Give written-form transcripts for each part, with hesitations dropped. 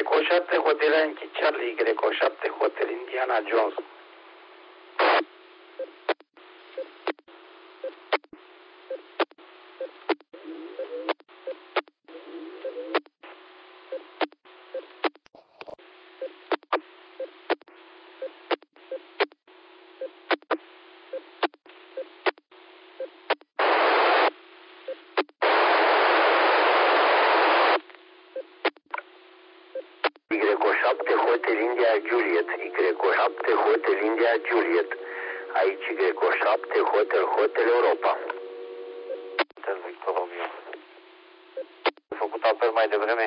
Y7 Hotel Yankee Charlie, Y7 Hotel Indiana Jones. Y7 Hotel India Juliet, Y7 Hotel India Juliet, aici Y7 Hotel Europa. Hotel Victor Romeo. Ai făcut apel mai devreme?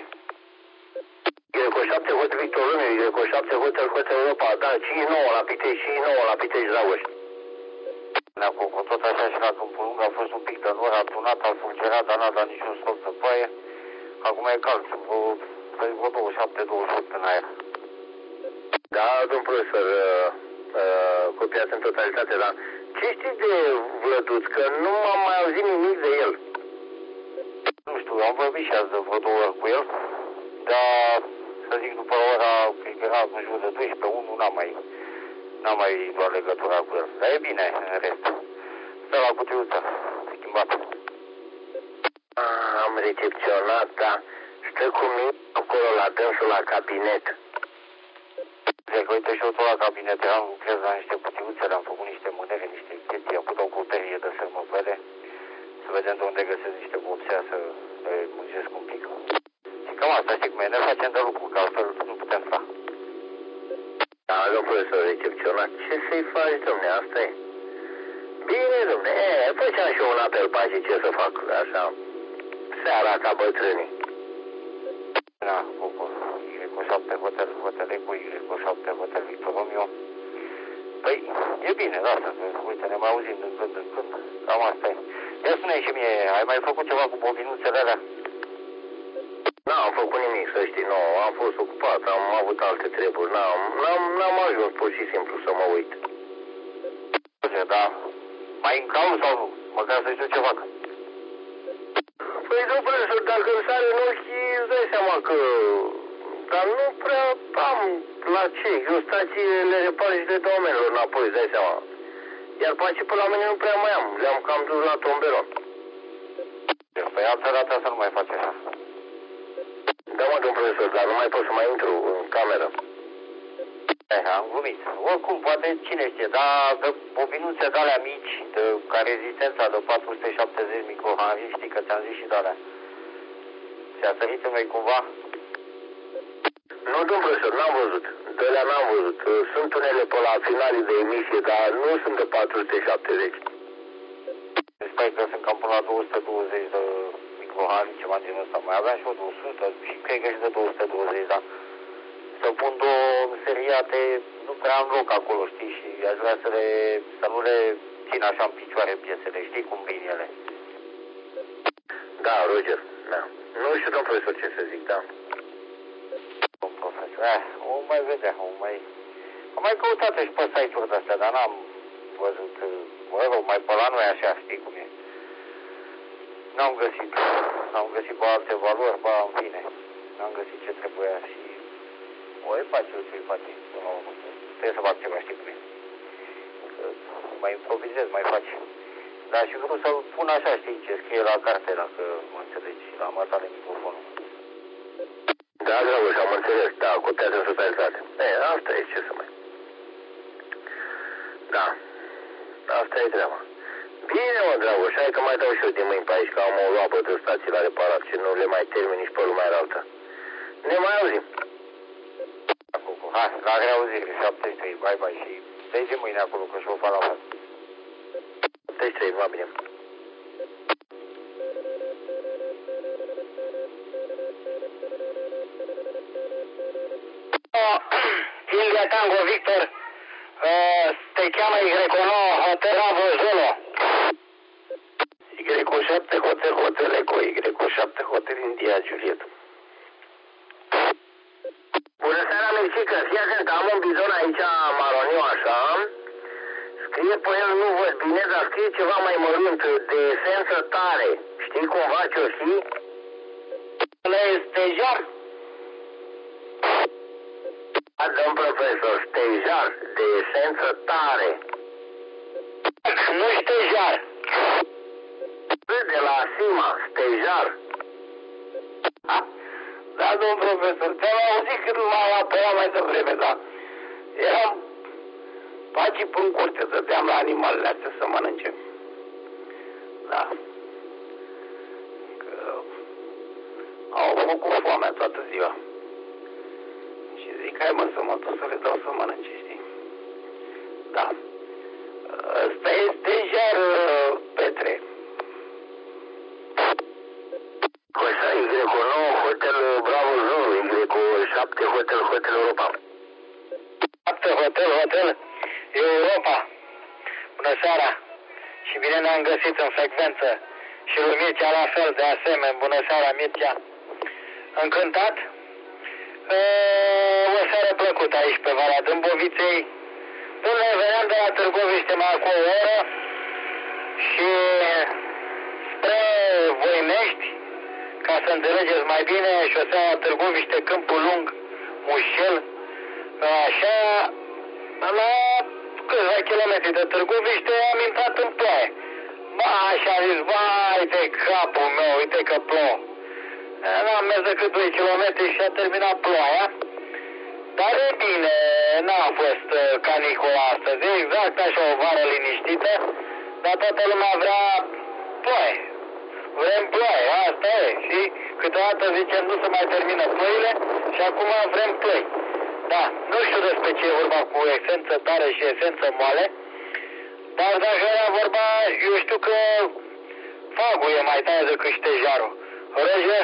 Y7 Hotel Victor Romeo, Y7 Hotel Europa, da, 5-9 la Pitești, 5-9 la Pitești, Dragoș. Ne-a făcut tot așa și la Câmpul Lung, a fost un pic de nor, a tunat, a fulgerat, dar n-a dat niciun stop de ploaie. Acum e cald, vreo 27-28 în aer. Da, domn profesor, copiați în totalitate, dar ce știți de Vlăduț? Că nu am mai auzit nimic de el. Nu știu, am vorbit și azi de vreo 2 ori cu el, dar să zic după ora, cred că era în jur de 12-1, n-am mai luat legătura cu el. Dar e bine, în rest. Stă la cutiuță, schimbat. Am recepționat, da. Stă cu mine acolo la dânsul la cabinet. Cred că uite și eu tot la cabinet, am lucrez la niște cutiuțe, le-am făcut niște mânere, niște chestii, am putut o cuterie de fermă pe ele. Să vedem de unde găsesc niște vopsea să le mângesc un pic. Și cam asta, știi cum e, ne facem de lucru, că altfel nu putem sta. Da, domn profesor, recepționat. Ce să-i faci, domne, asta e. Bine, domne, făceam și eu un apel pace, ce să fac, așa, seara ca bătrânii. Da, bucur. Y7 Hotel Eco, Y7 Hotel Victor Romeo. Păi, e bine, lasă, că, uite, ne mai auzim din când în când, cam asta e. Ia spune-i și mie, ai mai făcut ceva cu bobinuțele alea? N-am făcut nimic, să știi, nu, am fost ocupat, am avut alte treburi, n-am ajuns pur și simplu să mă uit. Da, mai în cauz sau nu? Măcar să știu ce fac. Păi, domn profesor, dacă îmi sare în ochi, îți dai seama că... Dar nu prea am la ce, eu stații le repar și de oamenilor înapoi, îți dai seama. Iar pace pe la mine nu prea mai am, le-am cam dus la tomberon. Păi altă dată să nu mai faci așa. Da, mă, domn profesor, dar nu mai pot să mai intru în cameră. Am glumit. Oricum, poate cine știe, dar de bobinuțe de alea mici, ca rezistența de 470 microhamri, știi că ți-am zis și de alea. Ți-a sărit în noi cumva? Nu, domn profesor, n-am văzut. De alea n-am văzut. Sunt unele pe la finalii de emisie, dar nu sunt de 470. Stai că sunt cam până la 220 de microhamri, ceva din ăsta. Mai aveam și eu 200 și cred că și de 220, dar să pun două seriate, nu prea am loc acolo, știi, și aș vrea să nu le țin așa în picioare piesele, știi cum vin ele. Da, Roger, da. Nu știu, domn profesor, ce să zic, da. Domn profesor, o mai vedea, am mai căutat și pe site-uri de-astea, dar n-am văzut, mă rog, mai pe la noi așa, știi cum e. N-am găsit pe alte valori, în fine, n-am găsit ce trebuia și o face, ce-i face, trebuie să fac ceva, știi cum e. Mai improvizez, mai faci. Dar și vreau să pun așa, știi, ce scrie la carte, dacă mă înțelegi, la mătare microfonul. Da, Dragoș, am înțeles, da, copiază în totalitate. Asta e, ce să mai... Da, asta e treaba. Bine, mă, Dragoș, hai că mai dau și eu din mâini pe aici, că am o luapă de stații la reparat și nu le mai termin nici pe lumea altă. Ne mai auzim. Hai, la reauzire, 73, bye și vezi mâine acolo, că și-o fac la fel. 73, numai bine. India Tango Victor, te cheamă Y9 Hotel Bravo Zulu. Y7 Hotel Eco, Y7 Hotel India Juliet. Bună seara, Mircică, fii atent, am un bizon aici maroniu așa. Scrie pe el, nu văd bine, dar scrie ceva mai mărunt, de esență tare. Știi cumva ce-o fi? Ăla este jar? de esență tare. Nu stejar. De la Sima, stejar. Da, domn profesor, te-am auzit când m-am apelat mai devreme, da. Eram paci în curte, dădeam la animalele astea să mănânce. Da. Că au făcut foamea toată ziua. Și zic, hai mă să mă duc să le dau să mănânce, știi? Da. Ăsta este jar, Petre. Cosa Y9, Hotel Bravo Zulu, Y7, Hotel Europa. 7 Hotel Europa. Bună seara. Și bine ne-am găsit în frecvență. Și lui Mircea la fel, de asemenea. Bună seara, Mircea. Încântat? O seară plăcută aici pe Valea Dâmboviței. Până veneam de la Târgoviște mai cu o oră și spre Voinești, ca să înțelegeți mai bine, șoseaua Târgoviște, Câmpul Lung, Mușel, așa, la câțiva kilometri de Târgoviște am intrat în ploaie. Ba, și am zis, vai de capul meu, uite că plouă. N-am mers decât 2 kilometri și a terminat ploaia. Dar e bine, n-a fost caniculă astăzi, e exact așa o vară liniștită, dar toată lumea vrea ploaie. Vrem ploaie, asta e. Și câteodată zicem nu se mai termină ploile și acum vrem ploi. Da, nu știu despre ce e vorba cu esență tare și esență moale, dar dacă era vorba, eu știu că fagul e mai tare decât ștejarul. Roger?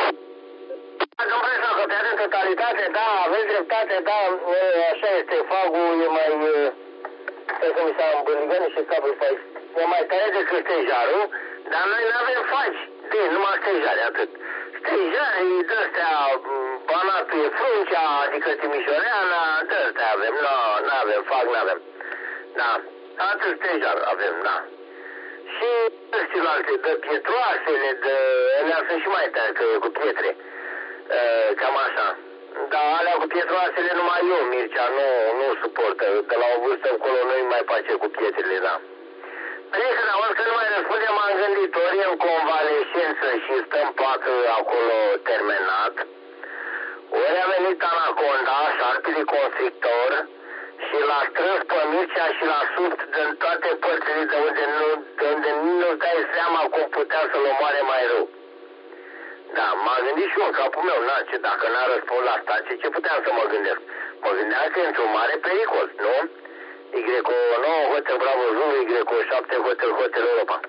Domnule, că pe în totalitate, da, aveți dreptate, da, așa este, fagul e mai, să mi s-a îmbârligăt și capul pe aici, e mai tare decât stejarul, dar noi nu avem fagi, numai stejare, atât. Stejarii de-astea, Banatul e Fruncea, adică Timișoreana, de-astea avem, nu avem fag, nu avem. Da, atât stejar avem, da. Și celelalte, de pietroasele, de alea sunt și mai tare, că e cu pietre. Cam așa. Dar alea cu pietroasele numai eu, Mircea, nu suportă. De la o vârstă încolo nu-i mai face cu pietrele, da. Prieten, auzi că nu mai răspundem, am gândit, ori în convalescență și stăm pacă acolo terminat, ori a venit anaconda, șarpele constrictor, și l-a strâns pe Mircea și l-a subt din toate părțile de unde nu-ți dai seama cum putea să-l omoare mai rău. Da, m-am gândit și eu în capul meu, ce dacă n-a răspuns la stație, ce puteam să mă gândesc? Mă gândeam că e într-un mare pericol, nu? Y9, Hotel Bravo Zulu, Y7, Hotel Europa.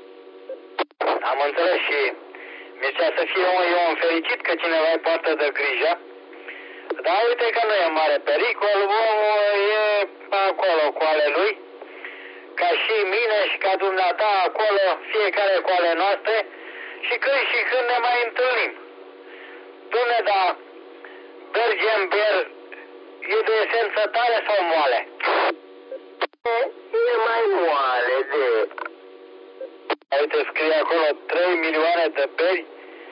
Am înțeles și Mircea să fie un fericit că cineva îi poartă de grijă. Dar uite că nu e mare pericol, omul e acolo cu ale lui, ca și mine și ca dumneata acolo, fiecare cu ale noastre, și când ne mai întâlnim. Dumne, da, Bergenber e de esență tare sau moale? E mai moale de... Uite, scrie acolo 3 milioane de beri.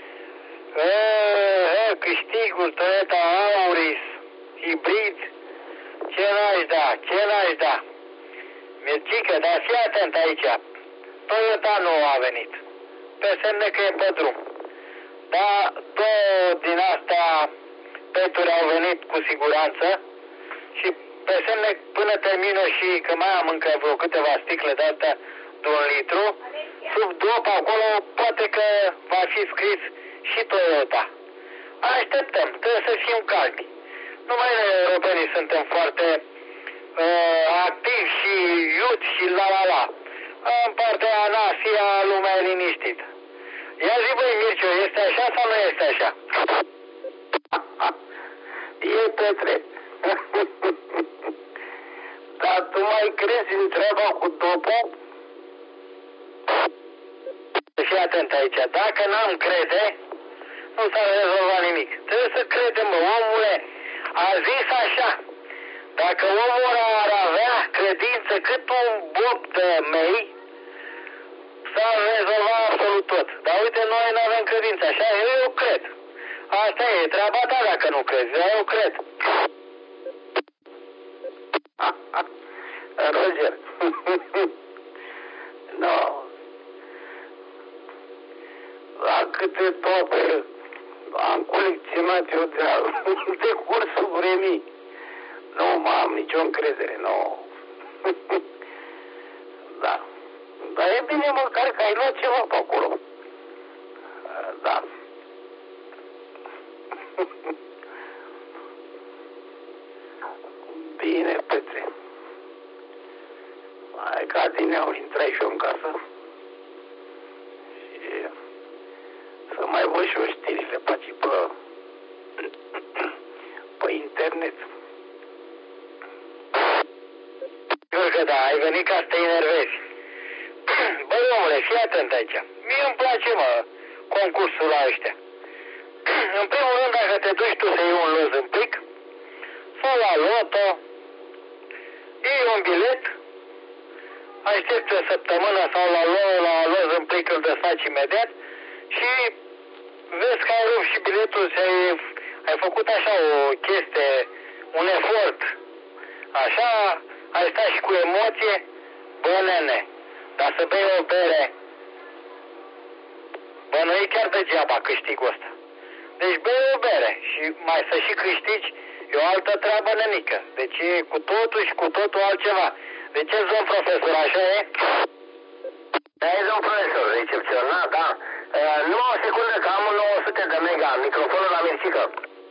Câștigul Toyota Auris hibrid. Ce n-aș da? Mircică, dar fii atent aici. Toyota nu a venit. Pe semne că e pe drum. Dar două din astea peturi au venit cu siguranță și pe semne până termină și că mai am încă vreo câteva sticle de astea de 1 litru, sub drop acolo poate că va fi scris și Toyota. Așteptăm, trebuie să fim calmi. Numai noi europenii suntem foarte activi și iuți și la. În partea în Asia lumea e liniștită. Ia zi, băi, Mircea, este așa sau nu este așa? E, Petre. Dar tu mai crezi în treaba cu dopul? Fii atent aici. Dacă n-am crede, nu s-a rezolvat nimic. Trebuie să credem, omule. A zis așa. Dacă omul ar avea credință cât un bob de mei, s-ar rezolva absolut tot. Dar uite, noi nu avem credință așa. Eu cred. Asta e treaba ta dacă nu crezi. Dar eu cred. Roger. No. La câte toate am colecționat eu de cursul vremii. Nu mai am nicio încredere, nu. Da. Dar e bine măcar că ai luat ceva pe acolo. Da. Bine, Petre. Hai ca dineauri intrai și eu în casă. Și să mai văd și eu știrile pe aici pe internet. Că da, ai venit ca să te enervezi. Băi, omule, fii atent aici. Mie îmi place, concursul la ăștia. În primul rând, dacă te duci tu să iei un loz în plic, sau la loto, iei un bilet, aștepți o săptămână sau la loz în plic îl desfaci imediat și vezi că ai rupt și biletul și ai făcut așa o chestie, un efort. Așa, ai stat și cu emoție, bă, nene, dar să bei o bere, bă, nu e chiar degeaba câștigul ăsta. Deci bei o bere și mai să și câștigi, e o altă treabă nenică. Deci e cu totul și cu totul altceva. Deci ce domn profesor, așa e? Da, e domn profesor, recepționat, da. Numai o secundă că am un 900 de mega, microfonul la Mircică.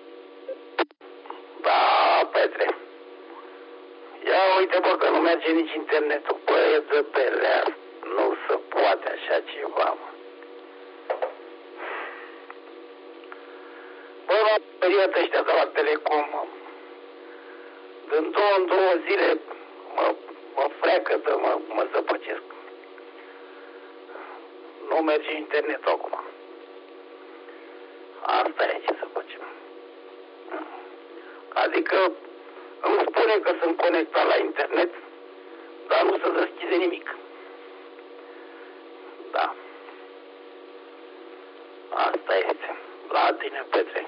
Da, Petre. Ia uite, bă, că nu merge nici internetul. Băi, de pelea, nu se poate așa ceva, mă. Bă, m-am speriat ăștia de la Telecom, mă. Din 2 în 2 zile mă freacă, mă zăpăcesc. Nu merge internetul acum. Asta e ce să facem. Adică îmi spune că sunt conectat la internet, dar nu se deschide nimic. Da. Asta este. La tine, Petre.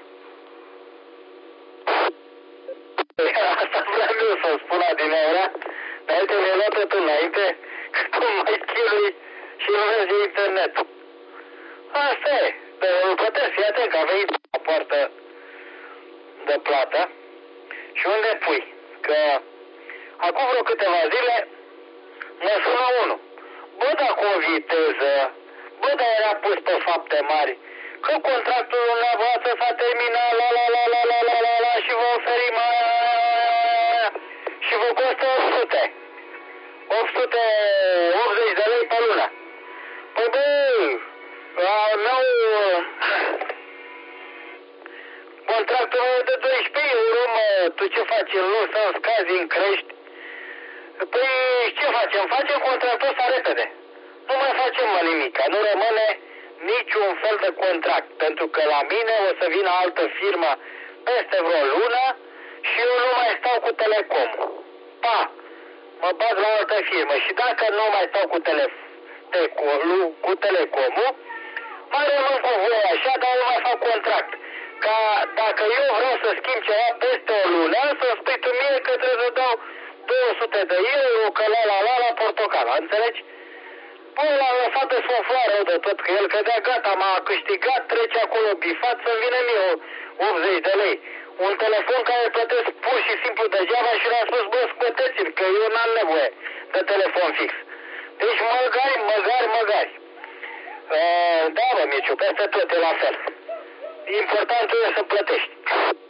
Asta vreau eu să-mi spun adineaura, dar uite, mi-ai luat tu înainte, că tu mai chinui și nu merge internetul. Asta e. Îl plătesc, fii atent că a venit la poartă de plată și unde pui? Că acum vreo câteva zile mă sună unul. Bă, dar cu o viteză, bă, dar era pus pe fapte mari, că contractul dumneavoastră s-a terminat, la, și vă oferim și vă costă 880 de lei pe lună. Păi bă, al meu contractul meu de 12 euro, mă, tu ce faci în loc să-mi scazi în crești? Păi ce facem? Facem contractul ăsta repede. Nu mai facem nimica, nu rămâne niciun fel de contract, pentru că la mine o să vină altă firmă peste vreo lună și eu nu mai stau cu Telecom. Pa! Mă bag la altă firmă și dacă nu mai stau cu Telecomul, mai rămân cu voi așa, dar nu mai fac contract. Ca dacă eu vreau să schimb ceva peste o lună, să-mi spui tu mie că trebuie să dau 200 de euro, că la portocala, înțelegi? Păi l-am lăsat de suflare de tot, că el credea gata, m-a câștigat, trece acolo bifat, să-mi vină mie 80 de lei. Un telefon care îl plătesc pur și simplu degeaba și le-am spus, bă, scoteți-l, că eu n-am nevoie de telefon fix. Deci măgari. Da, bă, Miciu, peste tot e la fel. Importantul e să plătești.